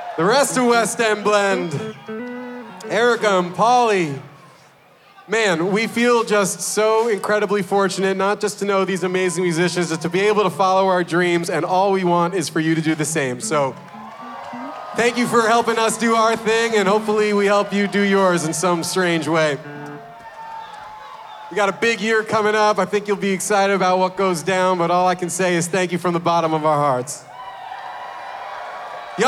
The rest of West End Blend, Erica and Polly. Man, we feel just so incredibly fortunate, not just to know these amazing musicians, but to be able to follow our dreams, and all we want is for you to do the same. So thank you for helping us do our thing, and hopefully we help you do yours in some strange way. We got a big year coming up. I think you'll be excited about what goes down, but all I can say is thank you from the bottom of our hearts.